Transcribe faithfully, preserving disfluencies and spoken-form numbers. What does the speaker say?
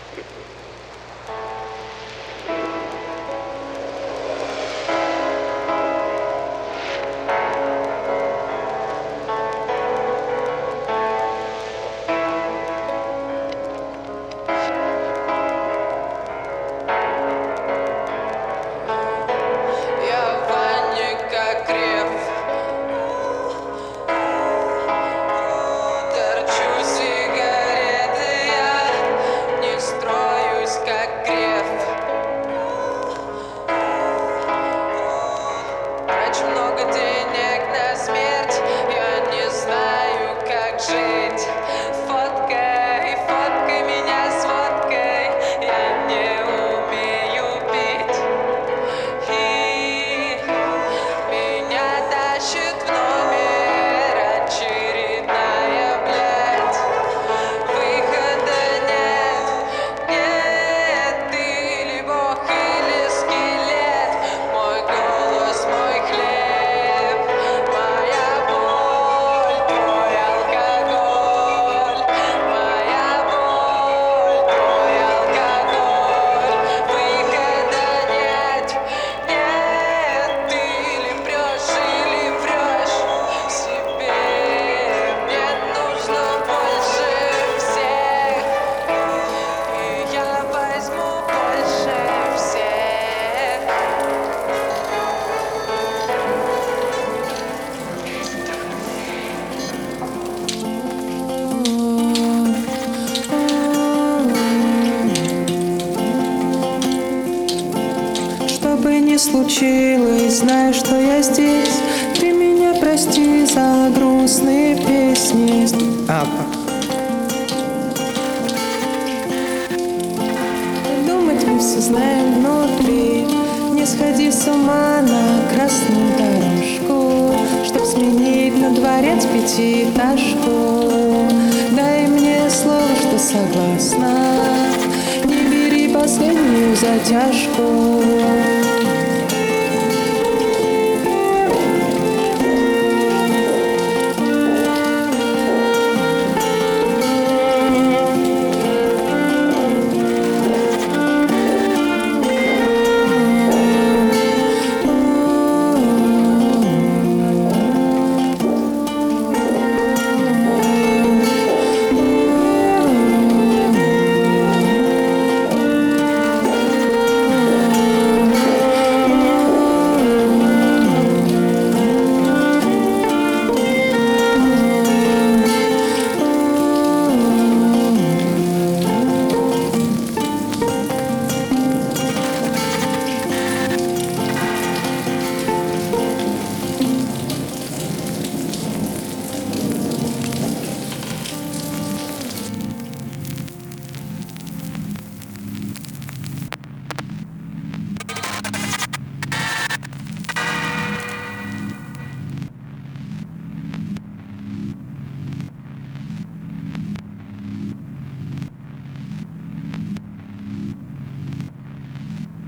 Случилось, знаю, что я здесь. Ты меня прости за грустные песни. А, думать мы все знаем внутри. Не сходи с ума на красную дорожку, чтоб сменить на дворец пятиэтажку. Дай мне слово, что согласна. Не бери последнюю затяжку.